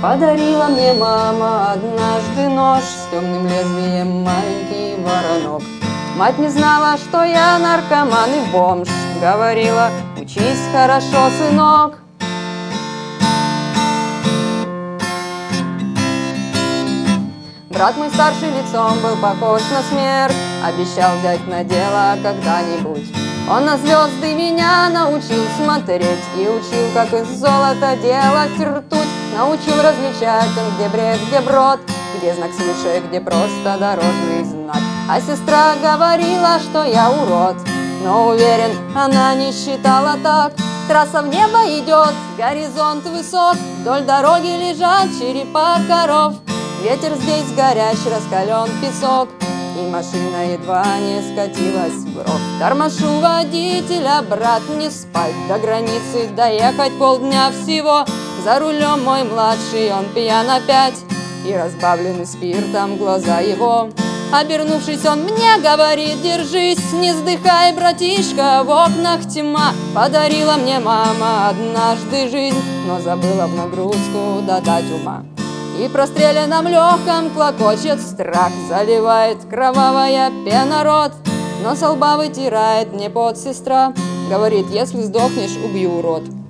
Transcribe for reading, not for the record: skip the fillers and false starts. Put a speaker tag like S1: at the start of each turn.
S1: Подарила мне мама однажды нож с темным лезвием, маленький воронок. Мать не знала, что я наркоман и бомж, говорила: учись хорошо, сынок. Брат мой старший лицом был похож на смерть, обещал взять на дело когда-нибудь. Он на звезды меня научил смотреть и учил, как из золота делать ртуть. Научил различать, где бред, где брод, где знак свыше, где просто дорожный знак. А сестра говорила, что я урод, но уверен, она не считала так. Трасса в небо идет, горизонт высок, вдоль дороги лежат черепа коров. Ветер здесь горяч, раскален песок, и машина едва не скатилась в ров. Тормошу водителя, брат, не спать, до границы доехать полдня всего. За рулем мой младший, он пьян опять, и разбавлены спиртом глаза его. Обернувшись, он мне говорит: держись, не сдыхай, братишка, в окнах тьма. Подарила мне мама однажды жизнь, но забыла в нагрузку додать ума. И в простреленном легком клокочет страх, заливает кровавая пена рот. Но со лба вытирает мне пот сестра, говорит: если сдохнешь, убью, урод.